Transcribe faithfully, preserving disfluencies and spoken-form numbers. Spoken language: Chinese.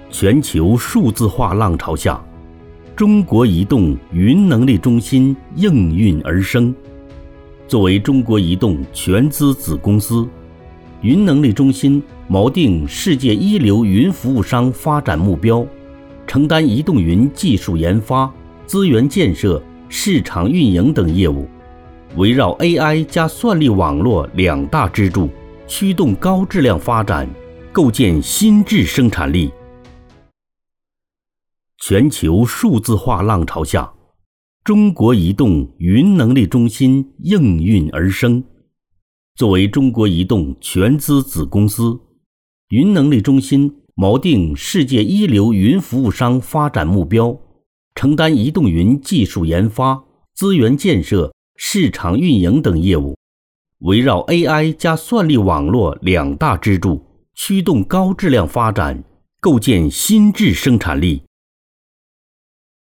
全球数字化浪潮下，中国移动云能力中心应运而生。作为中国移动全资子公司，云能力中心锚定世界一流云服务商发展目标，承担移动云技术研发、资源建设、市场运营等业务，围绕 A I 加算力网络两大支柱，驱动高质量发展，构建新质生产力。全球数字化浪潮下，中国移动云能力中心应运而生。作为中国移动全资子公司，云能力中心锚定世界一流云服务商发展目标，承担移动云技术研发、资源建设、市场运营等业务，围绕 A I 加算力网络两大支柱，驱动高质量发展，构建新质生产力。